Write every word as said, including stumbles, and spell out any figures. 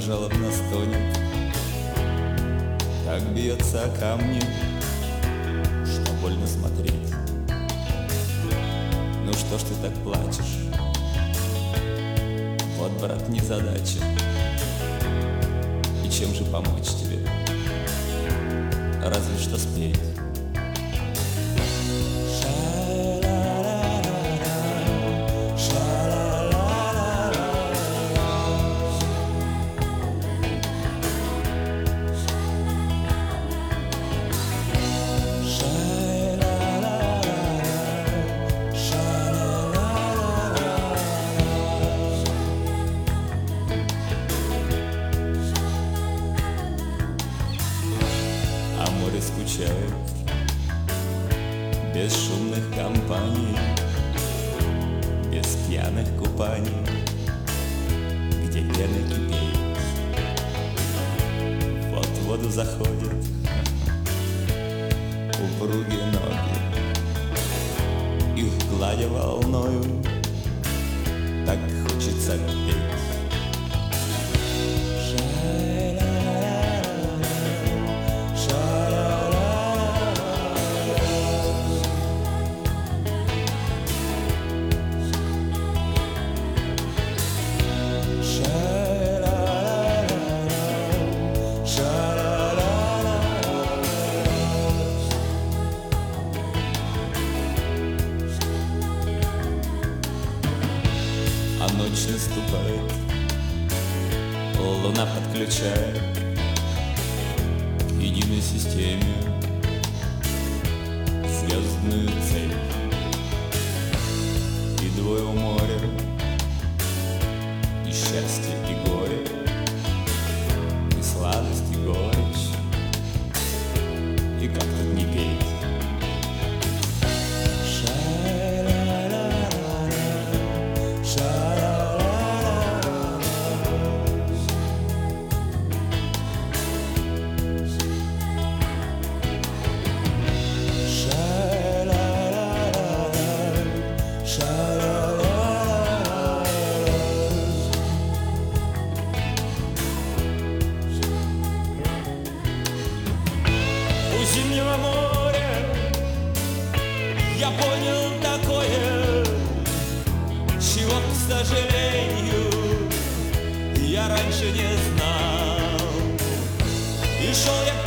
жалобно стонет, так бьется о камни, что больно смотреть. Ну что ж ты так плачешь? Вот, брат, незадача. И чем же помочь тебе? Разве что спеть. А море скучает без шумных компаний, без пьяных купаний, где пена кипит. Вот в воду заходят упругие ноги, их гладя волною, так хочется петь. А ночь наступает, луна подключает к единой системе звездную цель. И двое у моря, и счастье, и горе, и сладость, и горечь, и как тут не петь. У зимнего моря я понял такое, чего, к сожалению, я раньше не знал. И шел я